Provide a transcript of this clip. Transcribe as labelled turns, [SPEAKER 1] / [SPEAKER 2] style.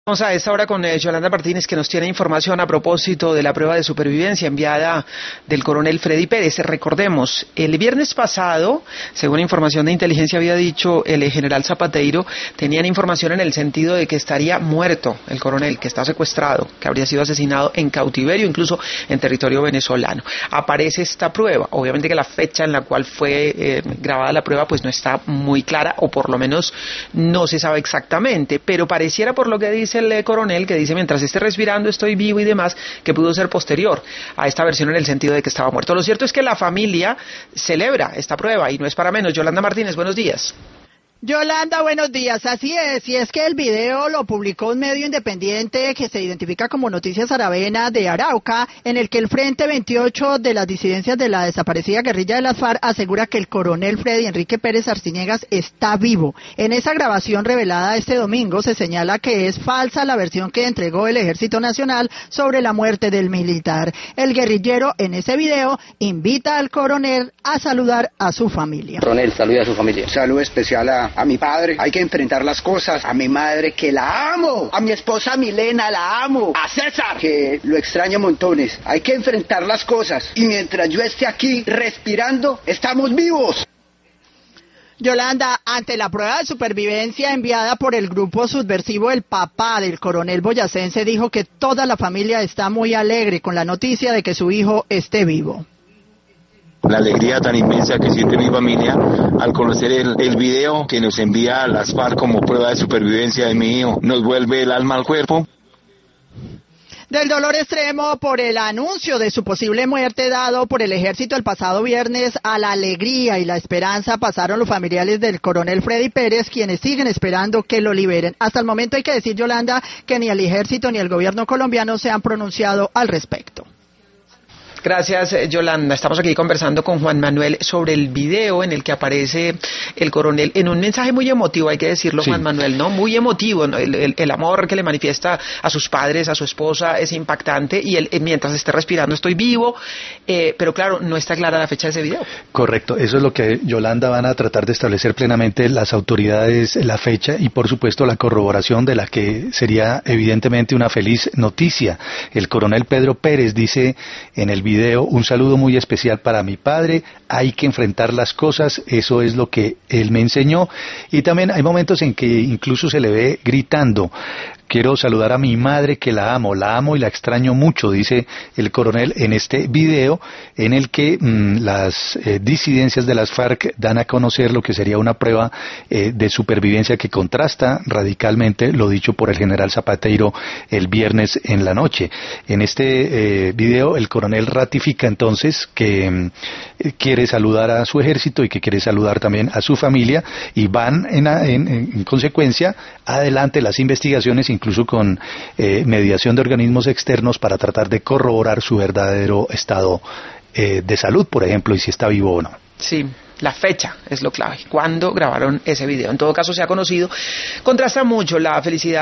[SPEAKER 1] Vamos a esta hora con Yolanda Martínez, que nos tiene información a propósito de la prueba de supervivencia enviada del coronel Freddy Pérez. Recordemos, el viernes pasado, según información de inteligencia había dicho el general Zapateiro, tenían información en el sentido de que estaría muerto el coronel, que está secuestrado, que habría sido asesinado en cautiverio, incluso en territorio venezolano. Aparece esta prueba, obviamente que la fecha en la cual fue grabada la prueba pues no está muy clara, o por lo menos no se sabe exactamente, pero pareciera, por lo que dice el coronel, que dice mientras esté respirando estoy vivo y demás, que pudo ser posterior a esta versión en el sentido de que estaba muerto. Lo cierto es que la familia celebra esta prueba y no es para menos. Yolanda Martínez, buenos días.
[SPEAKER 2] Yolanda, buenos días. Así es, y es que el video lo publicó un medio independiente que se identifica como Noticias Aravena de Arauca, en el que el Frente 28 de las disidencias de la desaparecida guerrilla de las FARC asegura que el coronel Freddy Enrique Pérez Arciniegas está vivo. En esa grabación revelada este domingo se señala que es falsa la versión que entregó el Ejército Nacional sobre la muerte del militar. El guerrillero en ese video invita al coronel a saludar a su familia.
[SPEAKER 3] Coronel, saluda a su familia.
[SPEAKER 4] Saludo especial a mi padre. Hay que enfrentar las cosas. A mi madre, que la amo. A mi esposa Milena, la amo. A César, que lo extraño montones. Hay que enfrentar las cosas. Y mientras yo esté aquí respirando, estamos vivos.
[SPEAKER 2] Yolanda, ante la prueba de supervivencia enviada por el grupo subversivo, el papá del coronel boyacense dijo que toda la familia está muy alegre con la noticia de que su hijo esté vivo.
[SPEAKER 5] La alegría tan inmensa que siente mi familia al conocer el video que nos envía las FARC como prueba de supervivencia de mi hijo, nos vuelve el alma al cuerpo.
[SPEAKER 2] Del dolor extremo por el anuncio de su posible muerte dado por el ejército el pasado viernes, a la alegría y la esperanza pasaron los familiares del coronel Freddy Pérez, quienes siguen esperando que lo liberen. Hasta el momento hay que decir, Yolanda, que ni el ejército ni el gobierno colombiano se han pronunciado al respecto.
[SPEAKER 1] Gracias, Yolanda. Estamos aquí conversando con Juan Manuel sobre el video en el que aparece el coronel en un mensaje muy emotivo, hay que decirlo, sí. Juan Manuel, ¿no? Muy emotivo, ¿no? El amor que le manifiesta a sus padres, a su esposa, es impactante, y él, mientras esté respirando, estoy vivo, pero claro, no está clara la fecha de ese video.
[SPEAKER 6] Correcto, eso es lo que, Yolanda, van a tratar de establecer plenamente las autoridades, la fecha y por supuesto la corroboración de la que sería evidentemente una feliz noticia. El coronel Pedro Pérez dice en el video: un saludo muy especial para mi padre, hay que enfrentar las cosas, eso es lo que él me enseñó. Y también hay momentos en que incluso se le ve gritando: quiero saludar a mi madre, que la amo y la extraño mucho, dice el coronel en este video, en el que las disidencias de las FARC dan a conocer lo que sería una prueba de supervivencia que contrasta radicalmente lo dicho por el general Zapateiro el viernes en la noche. En este video el coronel ratifica entonces que quiere saludar a su ejército y que quiere saludar también a su familia, y van en consecuencia adelante las investigaciones, incluso con mediación de organismos externos, para tratar de corroborar su verdadero estado de salud, por ejemplo, y si está vivo o no.
[SPEAKER 1] Sí, la fecha es lo clave, cuándo grabaron ese video. En todo caso se ha conocido, contrasta mucho la felicidad